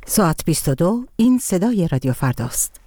ساعت 22. این صدای رادیو فرداست.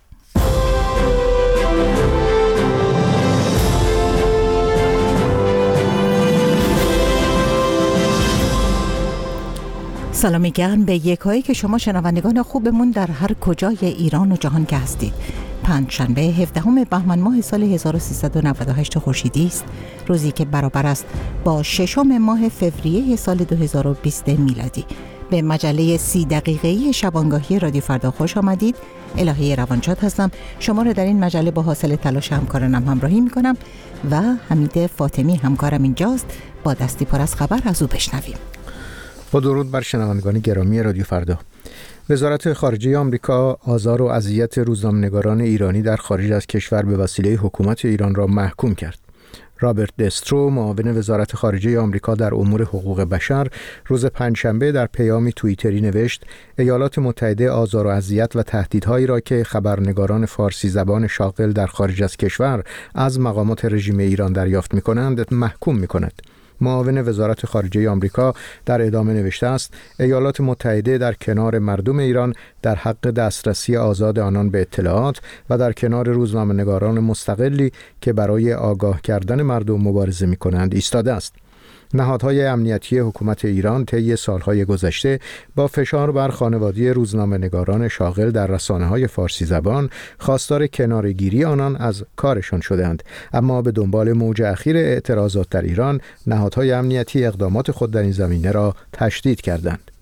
سلامی گرم به یکایی که شما شنوندگان خوبمون در هر کجای ایران و جهان که هستید. پنجشنبه 17 بهمن ماه سال 1398 خورشیدی است، روزی که برابر است با 6 ماه فوریه سال 2020 میلادی. به مجله 30 دقیقه‌ای شبانگاهی رادیو فردا خوش آمدید. الهی روانشاد هستم. شما را در این مجله با حاصل تلاش همکارانم همراهی می‌کنم و حمید فاطمی همکارم اینجاست. با دستی پر از خبر از او بشنویم. با درود بر شنوندگان گرامی رادیو فردا. وزارت خارجه آمریکا آزار و اذیت روزنامه‌نگاران ایرانی در خارج از کشور به وسیله حکومت ایران را محکوم کرد. رابرت دسترو، معاون وزارت خارجه آمریکا در امور حقوق بشر، روز پنجشنبه در پیامی توییتری نوشت: ایالات متحده آزار و اذیت و تهدیدهایی را که خبرنگاران فارسی زبان شاغل در خارج از کشور از مقامات رژیم ایران دریافت می‌کنند محکوم می‌کند. معاون وزارت خارجه آمریکا در ادامه نوشته است: ایالات متحده در کنار مردم ایران در حق دسترسی آزاد آنان به اطلاعات و در کنار روزنامه‌نگاران مستقلی که برای آگاه کردن مردم مبارزه می‌کنند ایستاده است. نهادهای امنیتی حکومت ایران طی سالهای گذشته با فشار بر خانواده روزنامه‌نگاران شاغل در رسانه‌های فارسی زبان خواستار کناره‌گیری آنان از کارشان شدند، اما به دنبال موج اخیر اعتراضات در ایران نهادهای امنیتی اقدامات خود در این زمینه را تشدید کردند.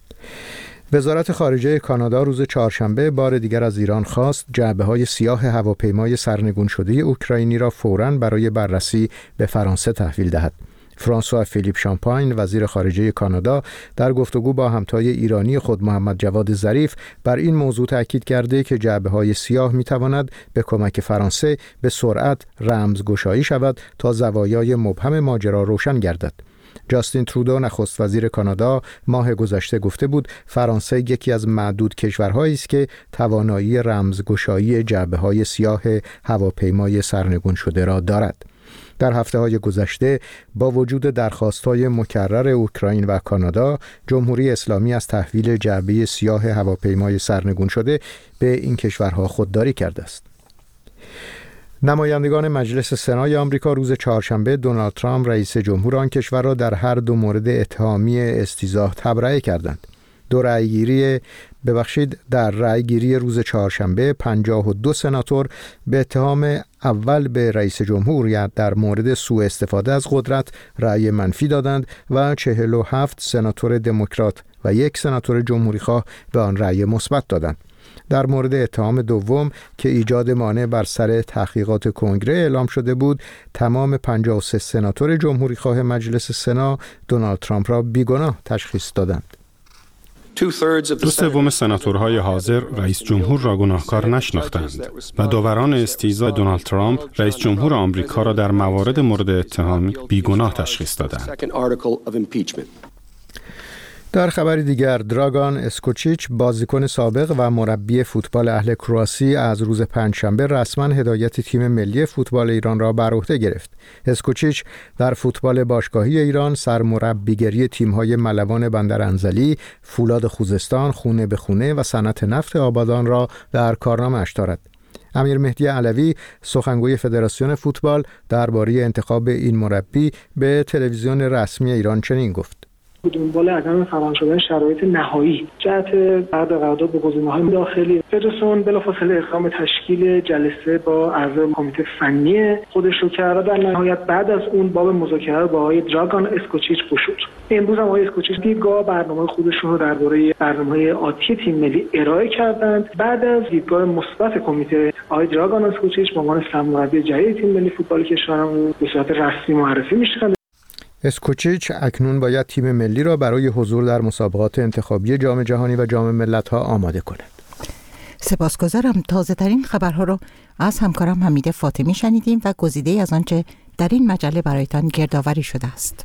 وزارت خارجه کانادا روز چهارشنبه بار دیگر از ایران خواست جعبه‌های سیاه هواپیمای سرنگون شده اوکراینی را فوراً برای بررسی به فرانسه تحویل دهد. فرانسوا فیلیپ شامپاین، وزیر خارجه کانادا، در گفتگو با همتای ایرانی خود محمد جواد ظریف بر این موضوع تاکید کرده که جعبه‌های سیاه می‌تواند به کمک فرانسه به سرعت رمزگشایی شود تا زوایای مبهم ماجرا روشن گردد. جاستین ترودو، نخست وزیر کانادا، ماه گذشته گفته بود فرانسه یکی از معدود کشورهایی است که توانایی رمزگشایی جعبه‌های سیاه هواپیمای سرنگون شده را دارد. در هفته‌های گذشته با وجود درخواست‌های مکرر اوکراین و کانادا، جمهوری اسلامی از تحویل جعبه سیاه هواپیمای سرنگون شده به این کشورها خودداری کرده است. نمایندگان مجلس سنای آمریکا روز چهارشنبه دونالد ترامپ رئیس جمهور آن کشور را در هر دو مورد اتهامی استیضاح تبرئه کردند. در رأیگیری روز چهارشنبه 52 سناتور به اتهام اول به رئیس جمهور در مورد سوء استفاده از قدرت رأی منفی دادند و 47 سناتور دموکرات و یک سناتور جمهوریخواه به آن رأی مثبت دادند. در مورد اتهام دوم که ایجاد مانع بر سر تحقیقات کنگره اعلام شده بود، تمام 53 سناتور جمهوریخواه مجلس سنا دونالد ترامپ را بیگناه تشخیص دادند. 2/3 سناتورهای حاضر رئیس جمهور را گناهکار نشناختند و داوران استیضاح دونالد ترامپ رئیس جمهور آمریکا را در موارد مورد اتهام بیگناه تشخیص دادند. در خبر دیگر، دراگان اسکوچیچ، بازیکن سابق و مربی فوتبال اهل کرواسی، از روز پنجشنبه رسما هدایت تیم ملی فوتبال ایران را بر عهده گرفت. اسکوچیچ در فوتبال باشگاهی ایران سرمربیگری تیم‌های ملوان بندرانزلی، فولاد خوزستان، خونه به خونه و صنعت نفت آبادان را در کارنامه‌اش دارد. امیر مهدی علوی، سخنگوی فدراسیون فوتبال، درباره انتخاب این مربی به تلویزیون رسمی ایران چنین گفت: به دنبال عدم فراهم شدن شرایط نهایی جهت بعد قرارداد با گزینه‌های داخلی، فدراسیون بلافاصله اقدام تشکیل جلسه با اعضای کمیته فنی خودش رو کرد. در نهایت بعد از اون باب مذاکره با آقای دراگان اسکوچیچ گشود. امروز هم آقای اسکوچیچ دیدگاه برنامه خودشون رو درباره برنامه‌های آتی تیم ملی ارائه کردند. بعد از دیدگاه مثبت کمیته، آقای دراگان اسکوچیچ به عنوان سرمربی جدید تیم ملی فوتبال کشورمون به صورت رسمی معرفی میشن. اسکوچیچ اکنون باید تیم ملی را برای حضور در مسابقات انتخابی جام جهانی و جام ملت‌ها آماده کند. سپاسگزارم. تازه ترین خبرها را از همکارم حمید فاطمی شنیدیم و گزیده از آنچه در این مجله برایتان گردآوری شده است.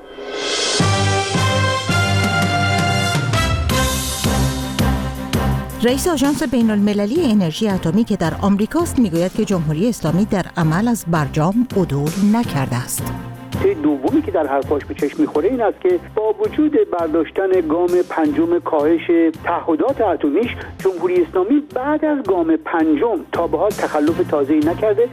رئیس آژانس بین‌المللی انرژی اتمی که در آمریکاست میگوید که جمهوری اسلامی در عمل از برجام عدول نکرده است. نکته دومی که در حرفاش به چشم میخوره این است که با وجود برداشتن گام پنجم کاهش تعهدات اتمیش، جمهوری اسلامی بعد از گام پنجم تا به حال تخلف تازه‌ای نکرده.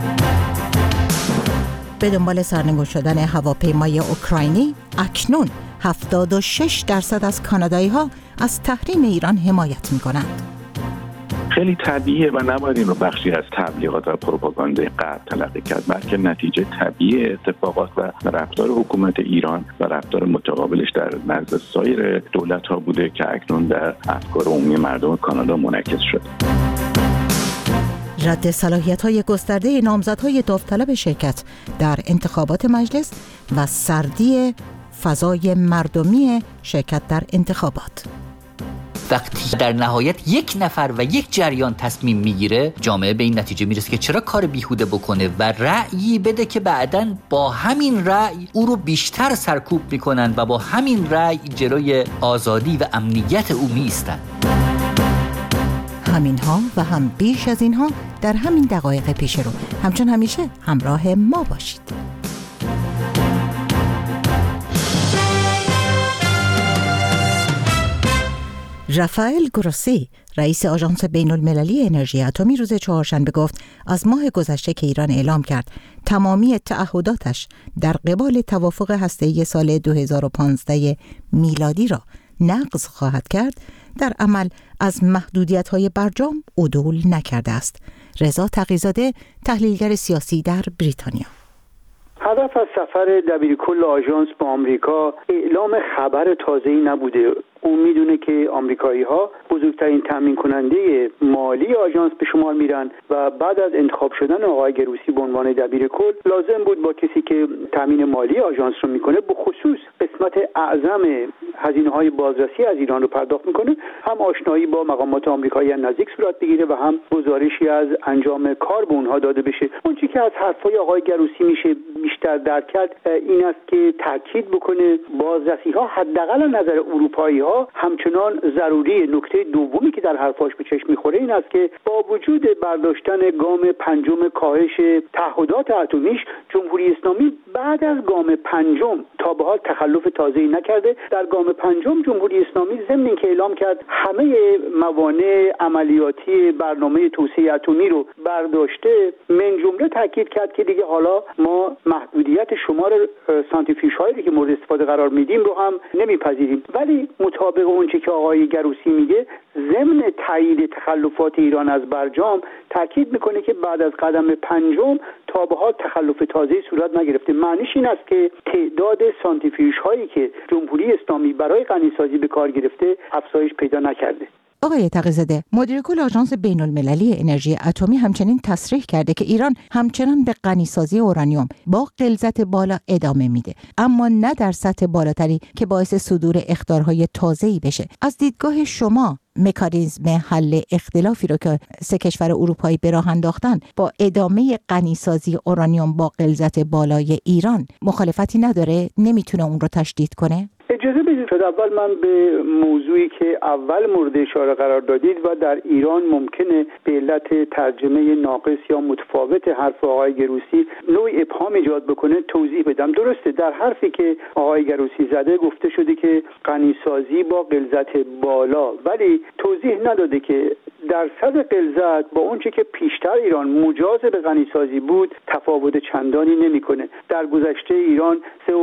به دنبال سرنگون شدن هواپیمای اوکراینی، اکنون 76% از کانادایی‌ها از تحریم ایران حمایت می‌کنند. خیلی طبیعیه و نباید این رو بخشی از تبلیغات و پروپاگاندای غرب تلقی کرد، بلکه نتیجه طبیعی اتفاقات و رفتار حکومت ایران و رفتار متقابلش در نزد سایر دولت‌ها بوده که اکنون در افکار عمومی مردم کانادا منعکس شد. رد صلاحیت‌های گسترده نامزدهای داوطلب شرکت در انتخابات مجلس و سردی فضای مردمی شرکت در انتخابات. وقتی در نهایت یک نفر و یک جریان تصمیم میگیره، جامعه به این نتیجه میرسه که چرا کار بیهوده بکنه و رأیی بده که بعداً با همین رأی او رو بیشتر سرکوب میکنن و با همین رأی جلوی آزادی و امنیت او میستن. همینها و هم بیش از اینها در همین دقایق پیش رو. همچون همیشه همراه ما باشید. رافائل گروسی، رئیس آژانس بین‌المللی انرژی اتمی، روز چهارشنبه گفت از ماه گذشته که ایران اعلام کرد تمامی تعهداتش در قبال توافق هسته‌ای سال 2015 میلادی را نقض خواهد کرد، در عمل از محدودیت‌های برجام عدول نکرده است. رضا تقی‌زاده، تحلیلگر سیاسی در بریتانیا: هدف از سفر دبیرکل آژانس به آمریکا اعلام خبر تازه‌ای نبوده. او میدونه که آمریکایی‌ها بزرگترین تامین کننده مالی آژانس به شمار میرن و بعد از انتخاب شدن آقای گروسی به عنوان دبیرکل لازم بود با کسی که تامین مالی آژانس رو میکنه، به خصوص قسمت اعظم هزینه‌های بازرسی از ایران رو پرداخت میکنه، هم آشنایی با مقامات آمریکایی نزدیک صورت بگیره و هم گزارشی از انجام کار به اونها داده بشه. اون چیزی که از حرفای آقای گروسی میشه بیشتر درک کرد این است که تاکید بکنه بازرسی‌ها حداقل از نظر اروپایی‌ها همچنان ضروری. نکته دومی که در حرفاش به چشم میخوره این است که با وجود برداشتن گام پنجم کاهش تعهدات اتمیش، جمهوری اسلامی بعد از گام پنجم تا به حال تخلف تازه‌ای نکرده. در گام پنجم جمهوری اسلامی ضمن اینکه اعلام کرد همه موانع عملیاتی برنامه توسعه اتمی رو برداشته، من جمله تاکید کرد که دیگه حالا ما محدودیت شمار سانتریفیوژهایی که مورد استفاده قرار میدیم رو هم نمیپذیریم. ولی مطابق اونچه که آقای گروسی میگه، ضمن تایید تخلفات ایران از برجام تاکید میکنه که بعد از قدم پنجم تا به حال تخلف تازه‌ای صورت نگرفته. معنیش این است که تعداد سانتریفیوژهایی که جمهوری اسلامی برای غنیسازی به کار گرفته افزایش پیدا نکرده. آقای تقی‌زاده، مدیر کل آژانس بین‌المللی انرژی اتمی همچنین تصریح کرده که ایران همچنان به غنیسازی اورانیوم با غلظت بالا ادامه میده، اما نه در سطح بالاتری که باعث صدور اخطارهای تازه‌ای بشه. از دیدگاه شما مکانیزم حل اختلافی رو که سه کشور اروپایی به راه انداختن با ادامه غنیسازی اورانیوم با غلظت بالای ایران مخالفتی نداره؟ نمیتونه اون رو تشدید کنه؟ اجازه بدید شد اول من به موضوعی که اول مورد اشاره قرار دادید و در ایران ممکنه به علت ترجمه ناقص یا متفاوت حرف آقای گروسی نوع ابهام ایجاد بکنه توضیح بدم. درسته در حرفی که آقای گروسی زده گفته شده که غنیسازی با غلظت بالا، ولی توضیح نداده که درصد غلظت با اونچه که پیشتر ایران مجاز به غنیسازی بود تفاوت چندانی نمیکنه. در گذشته ایران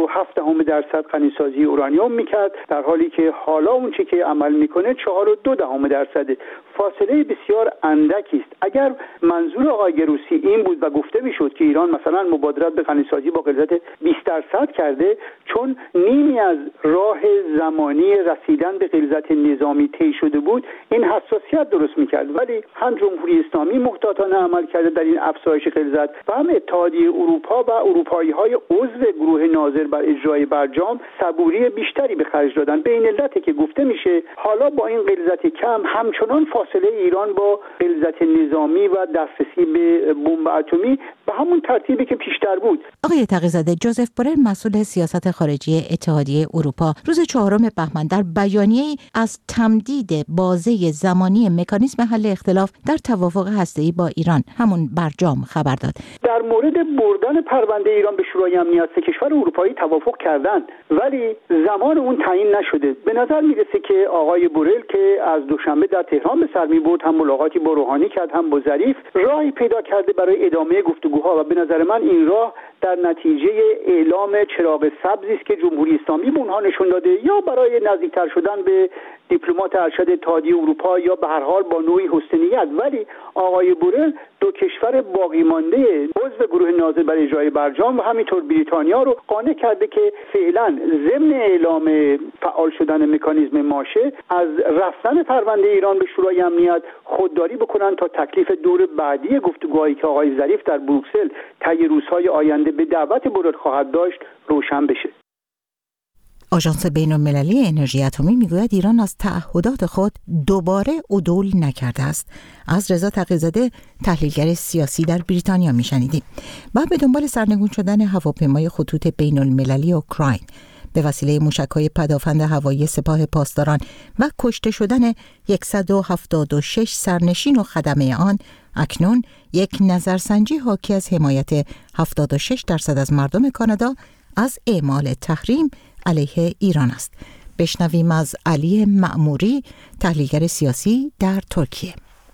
3.7% غنیسازی اورانیوم میکرد، در حالی که حالا اونچه که عمل میکنه 4.2%. فاصله بسیار اندکی است. اگر منظور آقای گروسی این بود و گفته میشد که ایران مثلا مبادرت به غنیسازی با غلظت 20% کرده، چون نیمی از راه زمانی رسیدن به غلظت نظامی طی شده بود، این حساسیت درست میکرد. ولی هم جمهوری اسلامی محتاطانه عمل کرده در این افزایش غلظت و هم اتحادیه اروپا و اروپایی‌های عضو گروه ناظر بر اجرای برجام صبوری بیشتری به خرج دادن. به این علته که گفته میشه حالا با این غلظت کم همچنان فاصله ایران با غلظت نظامی و دسترسی به بمب اتمی به همون ترتیبی که پیشتر بود. آقای تقی‌زاده، جوزف بورل مسئول سیاست خارجی اتحادیه اروپا روز 4 بهمن در بیانیه‌ای از تمدید بازه زمانی مکانیزم محل اختلاف در توافق هسته‌ای با ایران، همون برجام، خبر داد. در مورد بردن پرونده ایران به شورای امنیت سه کشور اروپایی توافق کردند، ولی زمان اون تعیین نشده. به نظر میرسه که آقای بورل که از دوشنبه در تهران به سر میبرد، هم ملاقاتی با روحانی کرد هم با ظریف، راهی پیدا کرده برای ادامه گفتگوها و به نظر من این راه در نتیجه اعلام چراغ سبزی است که جمهوری اسلامی به اونها نشون داده، یا برای نزدیکتر شدن به دیپلمات ارشد اتحادیه اروپا یا به هر حال با نوعی حسن نیت. ولی آقای بورل دو کشور باقی مانده عضو گروه ناظر برای اجرای برجام و همینطور بریتانیا رو قانع کرده که فعلا ضمن اعلام فعال شدن مکانیزم ماشه از رفتن پرونده ایران به شورای امنیت خودداری بکنن تا تکلیف دور بعدی گفتگوهایی که آقای ظریف در بروکسل طی روزهای آینده به دعوت بورل خواهد داشت روشن بشه. آژانس بین‌المللی انرژی اتمی میگوید ایران از تعهدات خود دوباره عدول نکرده است. از رضا تقی‌زاده، تحلیلگر سیاسی در بریتانیا میشنیدیم. و به دنبال سرنگون شدن هواپیمای خطوط بین‌المللی اوکراین به وسیله موشک‌های پدافند هوایی سپاه پاسداران و کشته شدن 176 سرنشین و خدمه آن، اکنون یک نظرسنجی حاکی از حمایت 76% از مردم کانادا از اعمال تحریم علیه ایران است. بشنویم از علی مأموری، تحلیلگر سیاسی در ترکیه.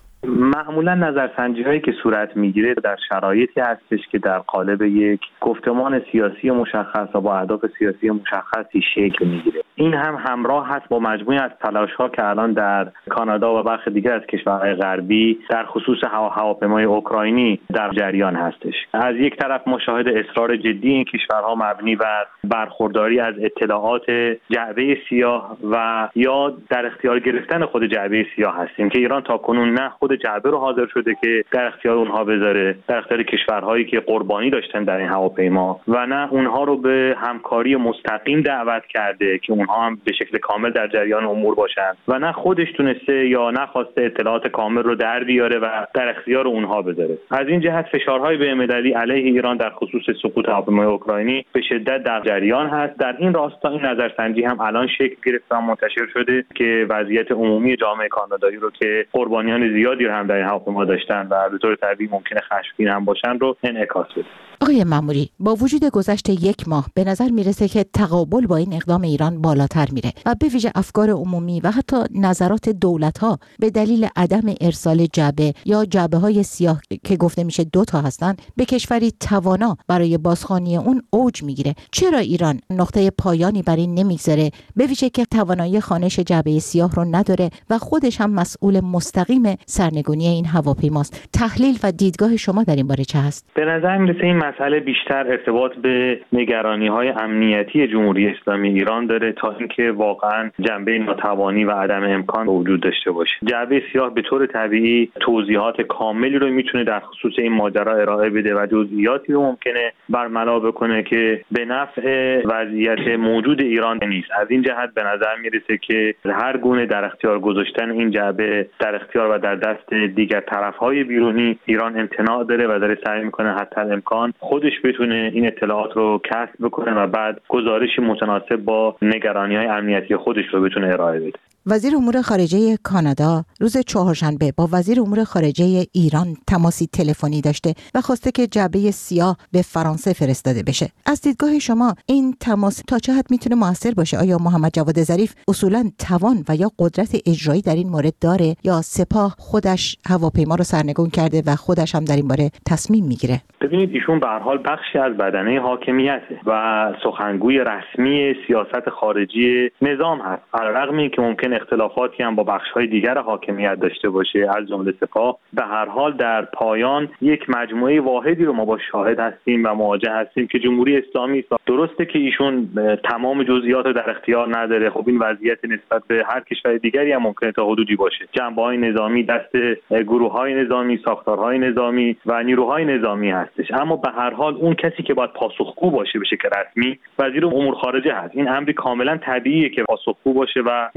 معمولا نظرسنجی هایی که صورت میگیره در شرایطی هستش که در قالب یک گفتمان سیاسی مشخص و با اهداف سیاسی مشخصی شکل میگیره. این هم همراه هست با مجموعی از تلاش ها که الان در کانادا و برخی دیگر از کشورهای غربی در خصوص هواپیمای اوکراینی در جریان هستش. از یک طرف مشاهده اصرار جدی این کشورها مبنی بر برخورداری از اطلاعات جعبه سیاه و یا در اختیار گرفتن خود جعبه سیاه هستیم که ایران تاکنون نه خود جعبه رو حاضر شده که در اختیار اونها بذاره، در اختیار کشورهایی که قربانی داشتن در این هواپیما، و نه اونها رو به همکاری مستقیم دعوت کرده که اونها هم به شکل کامل در جریان امور باشن، و نه خودش تونسته یا نخواسته اطلاعات کامل رو در بیاره و در اختیار اونها بذاره. از این جهت فشارهای بین‌المللی علیه ایران در خصوص سقوط هواپیمای اوکراینی به شدت در جریان هست. در این راستا این نظرسنجی هم الان شکل گرفته و منتشر شده که وضعیت عمومی جامعه کانادایی رو که قربانیان زیادی هم در این هواپیما داشتن و به طور طبیعی ممکنه خشمگین هم باشن رو انعکاس بده. آقای مأموری، با وجود گذشت یک ماه به نظر میرسه که تقابل با این اقدام ایران بالاتر میره و به ویژه افکار عمومی و حتی نظرات دولت‌ها به دلیل عدم ارسال جعبه یا جعبه‌های سیاه که گفته میشه 2 تا هستن به کشوری توانا برای بازخوانی اون اوج میگیره. چرا ایران نقطه پایانی بر این نمیگذاره، به ویژه که توانایی خوانش جعبه سیاه رو نداره و خودش هم مسئول مستقیم سرنگونی این هواپیماست؟ تحلیل و دیدگاه شما در این باره چه هست؟ به نظر میرسه این مسئله بیشتر ارتباط به نگرانی‌های امنیتی جمهوری اسلامی ایران داره تا اینکه واقعا جنبه ناتوانی و عدم امکان وجود داشته باشه. جعبه سیاه به طور طبیعی توضیحات کاملی رو میتونه در خصوص این ماجرا ارائه بده و جزئیاتی رو ممکنه برملا بکنه که به نفع وضعیت موجود ایران نیست. از این جهت به نظر میرسه که هر گونه در اختیار گذاشتن این جعبه در اختیار و در دست دیگر طرف‌های بیرونی ایران امتناع داره و داره سعی میکنه حتی امکان خودش بتونه این اطلاعات رو کسب بکنه و بعد گزارشی متناسب با نگرانی‌های امنیتی خودش رو بتونه ارائه بده. وزیر امور خارجه کانادا روز چهارشنبه با وزیر امور خارجه ایران تماسی تلفنی داشته و خواسته که جعبه سیاه به فرانسه فرستاده بشه. از دیدگاه شما این تماس تا چه حد میتونه موثر باشه؟ آیا محمد جواد ظریف اصولاً توان و یا قدرت اجرایی در این مورد داره یا سپاه خودش هواپیما رو سرنگون کرده و خودش هم در این باره تصمیم میگیره؟ ببینید ایشون به هر حال بخشی از بدنه حاکمیته و سخنگوی رسمی سیاست خارجی نظام هست. علیرغم اینکه ممکن اختلافاتی هم با بخش‌های دیگر حاکمیت داشته باشه از جمله سپاه، به هر حال در پایان یک مجموعه واحدی رو ما با شاهد هستیم و مواجه هستیم که جمهوری اسلامی درسته که ایشون تمام جزئیات رو در اختیار نداره. خب این وضعیت نسبت به هر کشور دیگری هم ممکنه تا حدودی باشه. جنبه‌های نظامی دست گروه‌های نظامی، ساختارهای نظامی و نیروهای نظامی هستش، اما به هر حال اون کسی که باید پاسخگو باشه به شکل رسمی وزیر امور خارجه هست. این امری کاملا طبیعیه که پاسخگو باشه و مورد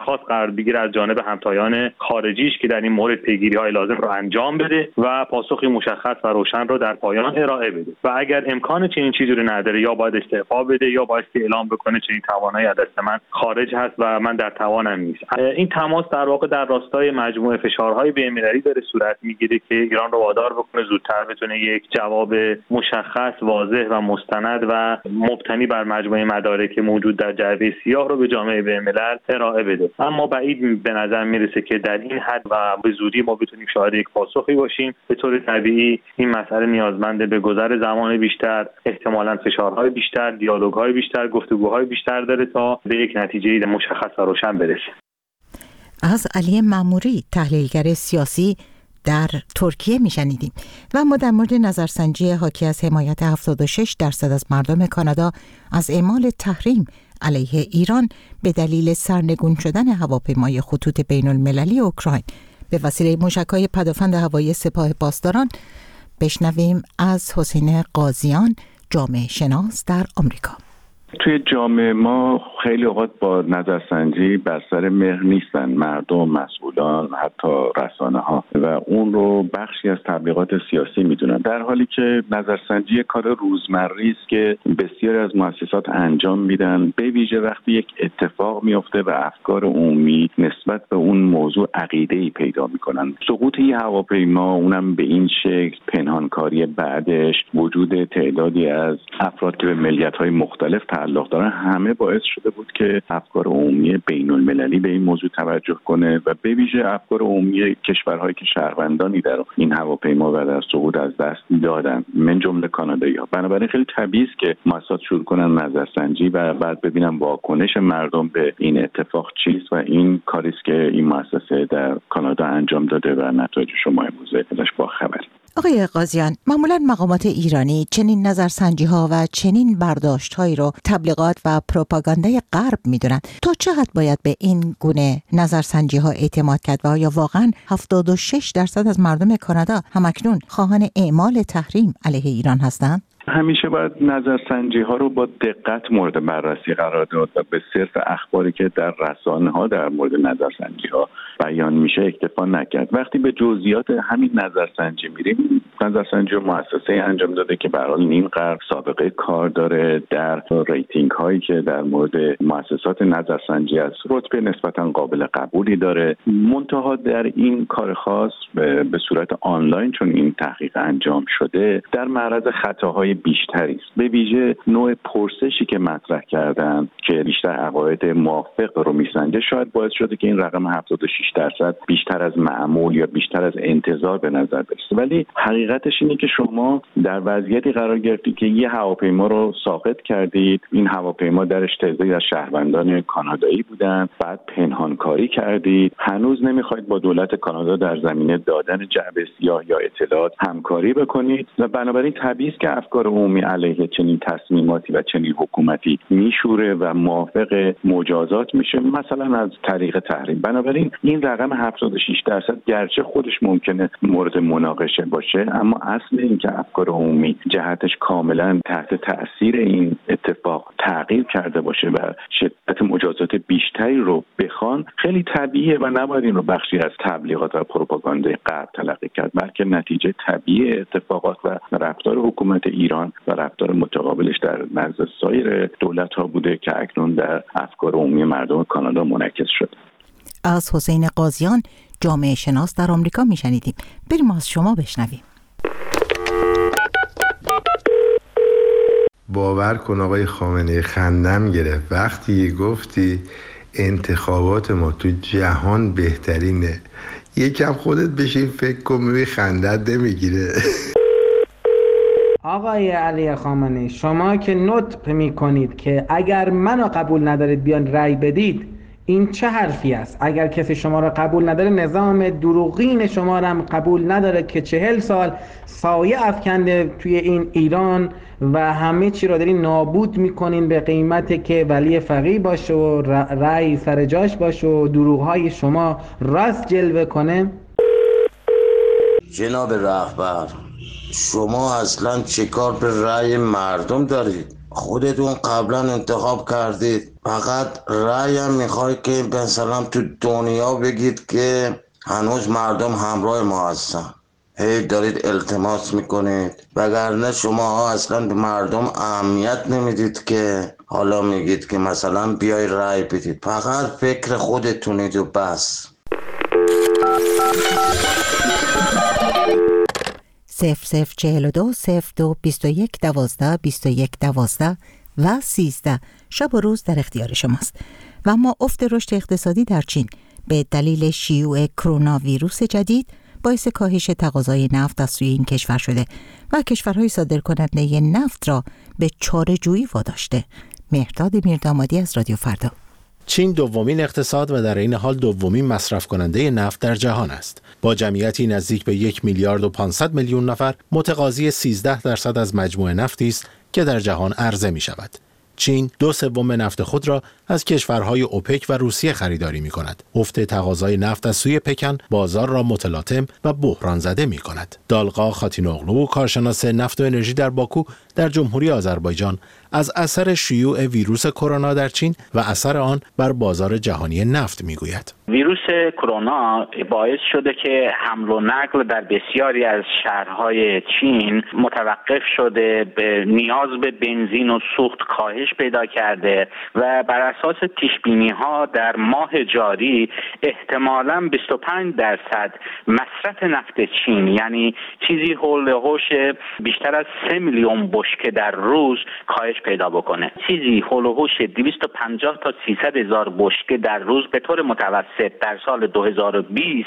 درخواست قرار بگیره از جانب همتایان خارجیش که در این مورد پیگیری‌های لازم رو انجام بده و پاسخی مشخص و روشن رو در پایان ارائه بده و اگر امکان چنین چیزی رو نداره یا باید استعفا بده یا باید اعلام بکنه چنین توانایی از دست من خارج هست و من در توانم نیست. این تماس در واقع در راستای مجموعه فشارهای بین‌المللی داره صورت میگیره که ایران رو وادار بکنه زودتر بتونه یک جواب مشخص، واضح و مستند و مبتنی بر مجموعه مدارک موجود در جعبه سیاه رو به جامعه بین‌الملل ارائه بده. اما بعید به نظر میرسه که در این حد و به زودی ما بتونیم شاهد یک پاسخی باشیم. به طور طبیعی این مسئله نیازمنده به گذر زمان بیشتر، احتمالاً فشارهای بیشتر، دیالوگ‌های بیشتر، گفتگوهای بیشتر داره تا به یک نتیجه مشخص و روشن برسه. از علی ماموری تحلیلگر سیاسی در ترکیه میشنیدیم و ما در مورد نظرسنجی حاکی از حمایت 76% از مردم کانادا از اعمال تحریم علیه ایران به دلیل سرنگون شدن هواپیمای خطوط بین المللی اوکراین به وسیله موشک‌های پدافند هوایی سپاه پاسداران بشنویم از حسین قاضیان، جامعه شناس در آمریکا. توی جامعه ما خیلی اوقات با نظرسنجی بر سر مهر نیستن مردم، مسئولان، حتی رسانه ها و اون رو بخشی از تبلیغات سیاسی میدونن، در حالی که نظرسنجی کار روزمره است که بسیاری از مؤسسات انجام میدن، به ویژه وقتی یک اتفاق میفته و افکار عمومی نسبت به اون موضوع عقیده‌ای پیدا میکنن. سقوط این هواپیما، اونم به این شکل، پنهانکاری بعدش، وجود تعدادی از افراد که به ملیت‌های مختلف تعلق دارن، همه باعث شده بود که افکار عمومی بین المللی به این موضوع توجه کنه و به ویژه افکار عمومی کشورهایی که شهروندانی در این هواپیما و در سقوط از دست دادن، من جمله کانادایی‌ها. بنابراین خیلی طبیعی است که مؤسسات شروع کنن نظرسنجی و بعد ببینن واکنش مردم به این اتفاق چیست و این کاری است که این مؤسسه در کانادا انجام داده و نتایج شما امروز ازش باخبرید. آقای قاضیان، معمولا مقامات ایرانی چنین نظرسنجی‌ها و چنین برداشت‌هایی رو تبلیغات و پروپاگاندای غرب می‌دونن. تا چه حد باید به این گونه نظرسنجی‌ها اعتماد کرد و آیا واقعاً 76% از مردم کانادا همکنون خواهان اعمال تحریم علیه ایران هستند؟ همیشه باید نظرسنجی ها رو با دقت مورد بررسی قرار داد و به صرف اخباری که در رسانه ها در مورد نظرسنجی ها بیان میشه اکتفا نکرد. وقتی به جزئیات همین نظرسنجی میریم، نظرسنجی مؤسسه انجام داده که به هر حال نیم قرن سابقه کار داره، در ریتینگ هایی که در مورد مؤسسات نظرسنجی است رتبه نسبتا قابل قبولی داره. منتها در این کار خاص به صورت آنلاین چون این تحقیق انجام شده، در معرض خطاهای بیشتری است. به ویژه نوع پرسشی که مطرح کردن که بیشتر عقاید موافق رو میسنجه، شاید باعث شده که این رقم 76% بیشتر از معمول یا بیشتر از انتظار به نظر برسه. ولی حقیقتش اینه که شما در وضعیتی قرار گرفتید که یه هواپیما رو ساقط کردید، این هواپیما درش تعدادی از شهروندان کانادایی بودن، بعد پنهانکاری کردید، هنوز نمیخواید با دولت کانادا در زمینه دادن جعبه سیاه یا اطلاعات همکاری بکنید و بنابراین طبیعی است که افکار عمومی علیه چنین تصمیماتی و چنین حکومتی میشوره و موافق مجازات میشه، مثلا از طریق تحریم. بنابراین این رقم 76% گرچه خودش ممکنه مورد مناقشه باشه، اما اصل این که افکار عمومی جهتش کاملا تحت تأثیر این اتفاق تغییر کرده باشه و شدت مجازات بیشتری رو بخوان، خیلی طبیعیه و نباید این رو بخشی از تبلیغات و پروپاگاندای غرب تلقی کرد، بلکه نتیجه طبیعی اتفاقات و رفتار حکومت ایران و رفتار متقابلش در نزد سایر دولت‌ها بوده که اکنون در افکار عمومی مردم کانادا منعکس شد. از حسین قاضیان، جامعه شناس در آمریکا میشنیدیم. بریم از شما بشنویم. باور کن آقای خامنه‌ای، خندم گرفت وقتی گفتی انتخابات ما تو جهان بهترینه. یکم خودت بشین فکر کن، میبینی خندت نمیگیره. آقای علی خامنه‌ای، شما که نطق میکنید که اگر منو قبول ندارید بیان رأی بدید، این چه حرفی است؟ اگر کسی شما را قبول نداره، نظام دروغین شما را هم قبول نداره که 40 سال سایه افکنده توی این ایران و همه چی را دارین نابود میکنین به قیمتی که ولی فقیه باشه و رأی سر جاش باشه و دروغهای شما راست جلوه کنه. جناب رهبر، شما اصلا چه کار به رأی مردم دارید؟ خودتون قبلا انتخاب کردید، فقط رأی هم میخوای که مثلا تو دنیا بگید که هنوز مردم همراه ما هستن. هی دارید التماس میکنید، وگرنه شما اصلا به مردم اهمیت نمیدید که حالا میگید که مثلا بیای رأی بدید. فقط فکر خودتونید و بس. 0042 02 21 12 21 12 و 13 شب و روز در اختیار شماست. و اما افت رشد اقتصادی در چین به دلیل شیوع کرونا ویروس جدید باعث کاهش تقاضای نفت از سوی این کشور شده و کشورهای صادرکننده نفت را به چاره‌جویی واداشته. مهرداد میردامادی از رادیو فردا. چین دومین اقتصاد و در این حال دومین مصرف کننده نفت در جهان است. با جمعیتی نزدیک به 1 میلیارد و 500 میلیون نفر، متقاضی 13% از مجموع نفتی است که در جهان عرضه می شود. چین 2/3 نفت خود را از کشورهای اوپک و روسیه خریداری می کند. افت تقاضای نفت از سوی پکن بازار را متلاطم و بحران زده می کند. دالقا خاتینوغلو، کارشناس نفت و انرژی در باکو در جمهوری آذربایجان، از اثر شیوع ویروس کرونا در چین و اثر آن بر بازار جهانی نفت میگوید. ویروس کرونا باعث شده که حمل و نقل در بسیاری از شهرهای چین متوقف شده، به نیاز به بنزین و سوخت کاهش پیدا کرده و بر اساس پیش‌بینی‌ها در ماه جاری احتمالاً 25% مصرف نفت چین، یعنی چیزی حول و حوش بیشتر از 3 میلیون بشکه در روز کاهش پیدا بکنه. چیزی حول و حوش 250 تا 300 هزار بشکه در روز به طور متوسط در سال 2020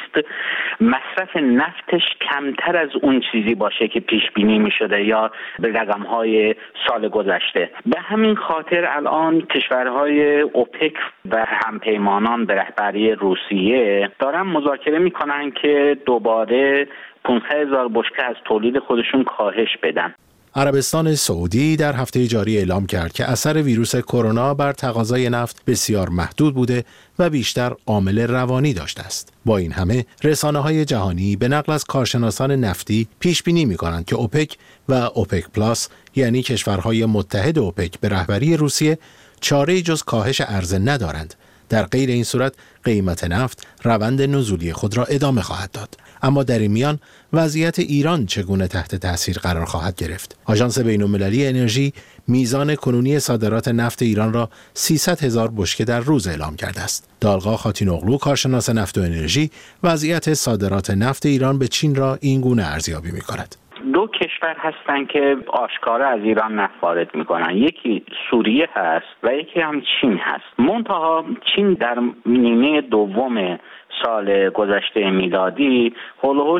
مصرف نفتش کمتر از اون چیزی باشه که پیش بینی می شده یا به رقم‌های سال گذشته. به همین خاطر الان کشورهای اوپک و همپیمانان به رهبری روسیه دارن مذاکره میکنن که دوباره 500,000 بشکه از تولید خودشون کاهش بدن. عربستان سعودی در هفته جاری اعلام کرد که اثر ویروس کرونا بر تقاضای نفت بسیار محدود بوده و بیشتر عامل روانی داشته است. با این همه رسانه‌های جهانی به نقل از کارشناسان نفتی پیش بینی می‌کنند که اوپک و اوپک پلاس، یعنی کشورهای متحد اوپک به رهبری روسیه، چاره‌ای جز کاهش عرضه ندارند. در غیر این صورت قیمت نفت روند نزولی خود را ادامه خواهد داد. اما در این میان وضعیت ایران چگونه تحت تاثیر قرار خواهد گرفت؟ آژانس بین‌المللی انرژی میزان کنونی صادرات نفت ایران را 300,000 بشکه در روز اعلام کرده است. دالقا خاتینوغلو، کارشناس نفت و انرژی، وضعیت صادرات نفت ایران به چین را این گونه ارزیابی می‌کند. دو کشور هستن که آشکارا از ایران نفت وارد میکنن، یکی سوریه هست و یکی هم چین هست. منتها چین در نیمه دوم سال گذشته میلادی حول و حوش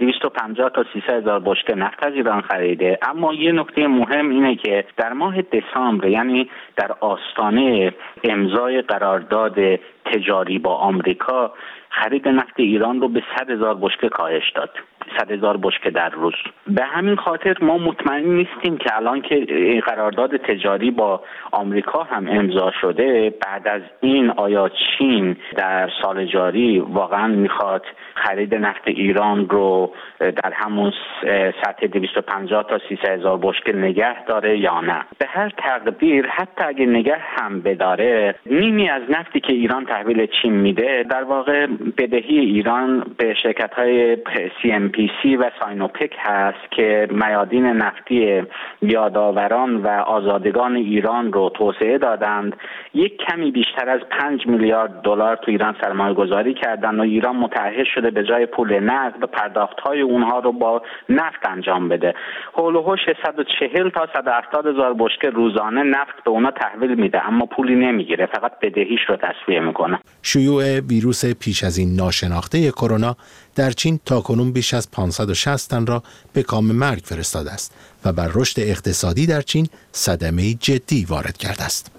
250 تا 300,000 بشکه نفت از ایران خریده. اما یه نکته مهم اینه که در ماه دسامبر، یعنی در آستانه امضای قرارداد تجاری با آمریکا، خرید نفت ایران رو به 100,000 بشکه کاهش داد. 100,000 بشکه در روز. به همین خاطر ما مطمئن نیستیم که الان که قرارداد تجاری با آمریکا هم امضا شده، بعد از این آیا چین در سال جاری واقعا میخواد خرید نفت ایران رو در همون سطح 250 تا 300,000 بشکه نگه داره یا نه. به هر تقدیر حتی اگه نگه هم بداره، نیمی از نفتی که ایران تحویل چین میده در واقع بدهی ایران به شرکت‌های CNPC و ساینوپک هست که میادین نفتی یادآوران و آزادگان ایران رو توسعه دادند. یک کمی بیشتر از 5 میلیارد دلار تو ایران سرمایه گذاری کردند و ایران متعهد شده به جای پول نقد پرداخت‌های اونها رو با نفت انجام بده. حول و حوش 140 تا 170,000 بشکه روزانه نفت به اونا تحویل میده، اما پولی نمیگیره، فقط بدهیش رو تسویه میکنه. شیوع ویروس پیش از این ناشناخته کرونا در چین تاکنون بیش از 560 تن را به کام مرگ فرستاده است و بر رشد اقتصادی در چین صدمه جدی وارد کرده است.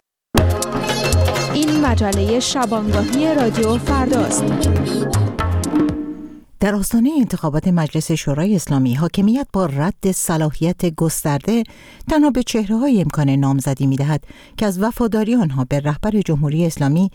این مجله شبانگاهی رادیو فرداست. در آستانه انتخابات مجلس شورای اسلامی، حاکمیت با رد صلاحیت گسترده تنها به چهره‌های امکان نامزدی می‌دهد که از وفاداری آنها به رهبر جمهوری اسلامی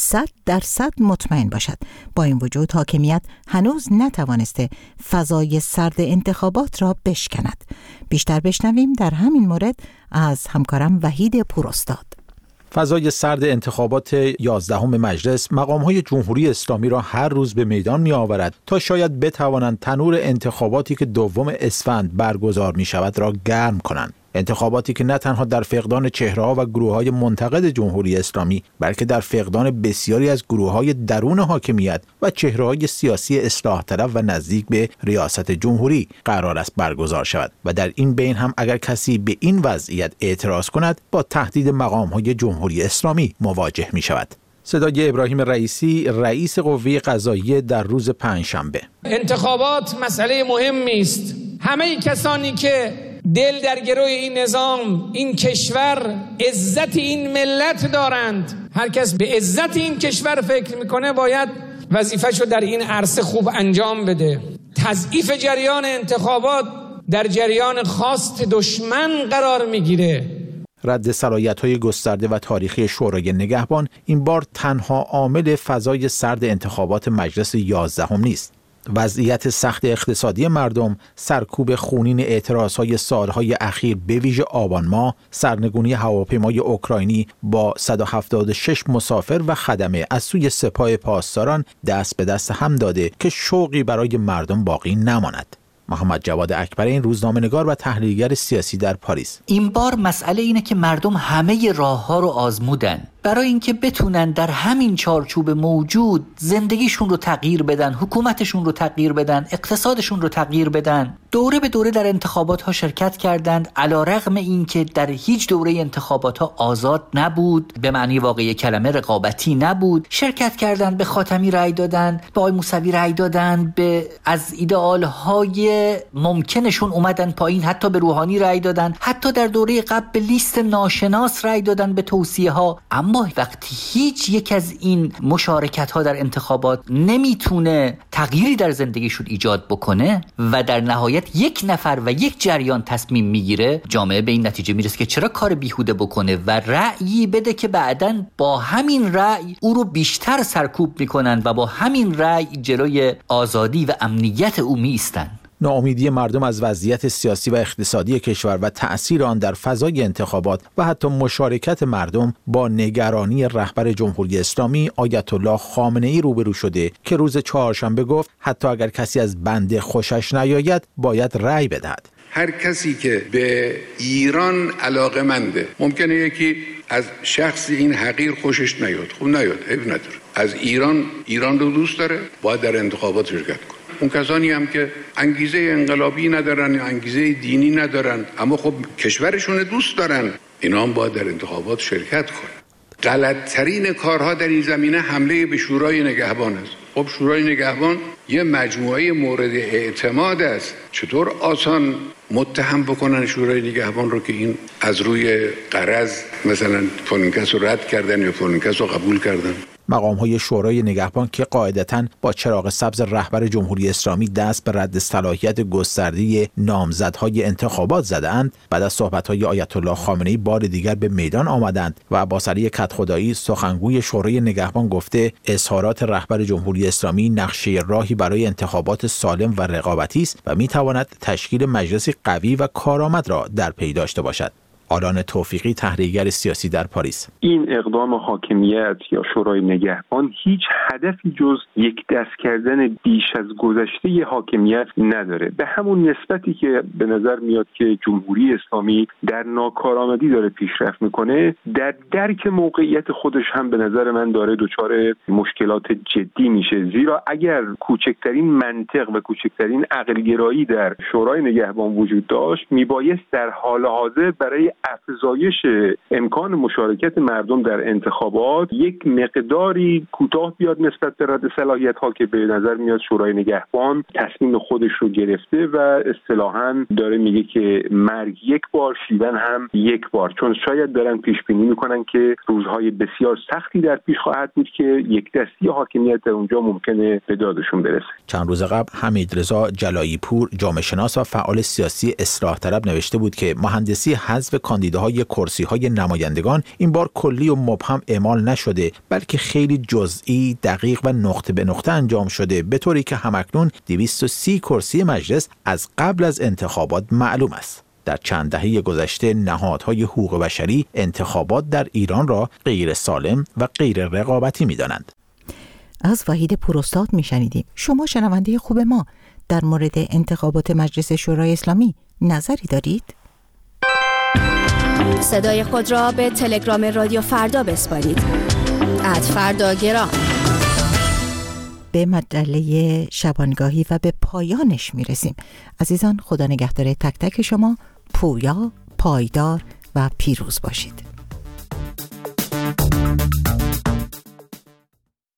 100% مطمئن باشد. با این وجود حاکمیت هنوز نتوانسته فضای سرد انتخابات را بشکند. بیشتر بشنویم در همین مورد از همکارم وحید پوراستاد. فضای سرد انتخابات 11 مجلس مقام‌های جمهوری اسلامی را هر روز به میدان می‌آورد تا شاید بتوانند تنور انتخاباتی که 2 اسفند برگزار می‌شود را گرم کنند. انتخاباتی که نه تنها در فقدان چهره‌ها و گروه‌های منتقد جمهوری اسلامی، بلکه در فقدان بسیاری از گروه‌های درون حاکمیت و چهره‌های سیاسی اصلاح طلب و نزدیک به ریاست جمهوری قرار است برگزار شود و در این بین هم اگر کسی به این وضعیت اعتراض کند با تهدید مقام‌های جمهوری اسلامی مواجه می‌شود. صدای ابراهیم رئیسی، رئیس قوه قضاییه، در روز پنجشنبه. انتخابات مسئله مهمی است. همه کسانی که دل در گروه این نظام، این کشور، عزت این ملت دارند، هر کس به عزت این کشور فکر میکنه باید وظیفه‌شو در این عرصه خوب انجام بده. تضعیف جریان انتخابات در جریان خواست دشمن قرار میگیره. رد صلاحیت‌های گسترده و تاریخی شورای نگهبان این بار تنها عامل فضای سرد انتخابات مجلس 11 نیست. وضعیت سخت اقتصادی مردم، سرکوب خونین اعتراضهای سالهای اخیر به ویژه آبان ماه، سرنگونی هواپیمای اوکراینی با 176 مسافر و خدمه از سوی سپاه پاسداران دست به دست هم داده که شوقی برای مردم باقی نماند. محمد جواد اکبرین، روزنامه‌نگار و تحلیلگر سیاسی در پاریس. این بار مسئله اینه که مردم همه راه‌ها رو آزمودن برای اینکه بتونن در همین چارچوب موجود زندگیشون رو تغییر بدن، حکومتشون رو تغییر بدن، اقتصادشون رو تغییر بدن. دوره به دوره در انتخابات ها شرکت کردند، علیرغم اینکه در هیچ دوره انتخابات ها آزاد نبود، به معنی واقعی کلمه رقابتی نبود. شرکت کردند، به خاتمی رأی دادن، به آقای موسوی رأی دادن، به از ایدئال های ممکنشون اومدن پایین، حتی به روحانی رأی دادن، حتی در دوره قبل به لیست ناشناس رأی دادن به توصیه ها. اما وقتی هیچ یک از این مشارکت ها در انتخابات نمیتونه تغییری در زندگیشون ایجاد بکنه و در نهایت یک نفر و یک جریان تصمیم میگیره، جامعه به این نتیجه میرسه که چرا کار بیهوده بکنه و رأیی بده که بعداً با همین رأی او رو بیشتر سرکوب میکنن و با همین رأی جلوی آزادی و امنیت او میستن. ناامیدی مردم از وضعیت سیاسی و اقتصادی کشور و تأثیر آن در فضای انتخابات و حتی مشارکت مردم با نگرانی رهبر جمهوری اسلامی آیت الله خامنه‌ای روبرو شده که روز چهارشنبه گفت حتی اگر کسی از بنده خوشش نیاید باید رأی بدهد. هر کسی که به ایران علاقه‌منده، ممکنه یکی از شخص این حقیر خوشش نیاد، خب نیاد، عیب نداره. از ایران رو دوست داره، باید در انتخابات شرکت کنه. اون کسانی هم که انگیزه انقلابی ندارن یا انگیزه دینی ندارن اما خب کشورشون دوست دارن، اینا هم باید در انتخابات شرکت کنن. غلط‌ترین کارها در این زمینه حمله به شورای نگهبان است. خب شورای نگهبان یه مجموعه مورد اعتماد است، چطور آسان متهم بکنن شورای نگهبان رو که این از روی غرض مثلا فلان کس رو رد کردن یا فلان کس رو قبول کردن. مقام‌های شورای نگهبان که قاعدتاً با چراغ سبز رهبر جمهوری اسلامی دست به رد صلاحیت گسترده نامزدهای انتخابات زدند، بعد از صحبت‌های آیت الله خامنه‌ای بار دیگر به میدان آمدند و عباس علی کدخدایی سخنگوی شورای نگهبان گفته اظهارات رهبر جمهوری اسلامی نقشه راهی برای انتخابات سالم و رقابتی است و می‌تواند تشکیل مجلسی قوی و کارآمد را در پی داشته باشد. آلان توفیقی، تحلیلگر سیاسی در پاریس. این اقدام حاکمیت یا شورای نگهبان هیچ هدفی جز یک دست کردن بیش از گذشته حاکمیت نداره. به همون نسبتی که به نظر میاد که جمهوری اسلامی در ناکارآمدی داره پیشرفت میکنه، در درک موقعیت خودش هم به نظر من داره دچار مشکلات جدی میشه. زیرا اگر کوچکترین منطق و کوچکترین عقلگرایی در شورای نگهبان وجود داشت، میبایست در حال حاضر برای افزایش امکان مشارکت مردم در انتخابات یک مقداری کوتاه بیاد نسبت به رد صلاحیت‌ها که به نظر میاد شورای نگهبان تصمیم خودش رو گرفته و اصطلاحاً داره میگه که مرگ یک بار، شیون هم یک بار، چون شاید دارن پیش بینی میکنن که روزهای بسیار سختی در پیش خواهد بود که یک دستی حاکمیت در اونجا ممکنه به دادشون برسه. چند روز قبل حمیدرضا جلایی پور، جامعه شناس و فعال سیاسی اصلاح طلب نوشته بود که مهندسی حذف کاندیداهای کرسی‌های نمایندگان این بار کلی و مبهم اعمال نشده، بلکه خیلی جزئی، دقیق و نقطه به نقطه انجام شده، به طوری که همکنون 230 کرسی مجلس از قبل از انتخابات معلوم است. در چند دهه گذشته نهادهای حقوق بشری انتخابات در ایران را غیر سالم و غیر رقابتی می‌دانند. از وحید پوراستاد میشنیدیم. شما شنونده خوب ما در مورد انتخابات مجلس شورای اسلامی نظری دارید؟ صدای خود را به تلگرام رادیو فردا بسپارید. @فرداگرام. به مجله شبانگاهی و به پایانش میرسیم. عزیزان، خدا نگهدار تک تک شما. پویا، پایدار و پیروز باشید.